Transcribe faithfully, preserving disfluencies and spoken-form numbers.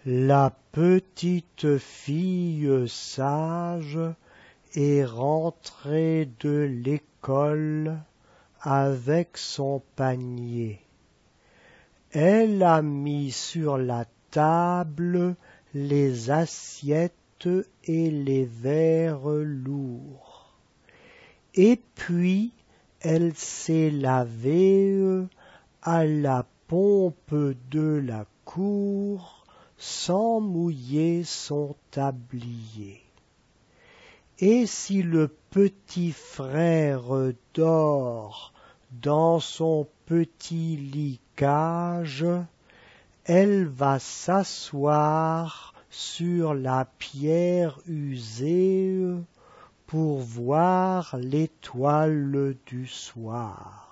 La petite fille sage est rentrée de l'école avec son panier. Elle a mis sur la table les assiettes et les verres lourds. Et puis elle s'est lavée à la pompe de la cour sans mouiller son tablier. Et si le petit frère dort dans son petit lit cage, elle va s'asseoir sur la pierre usée pour voir l'étoile du soir.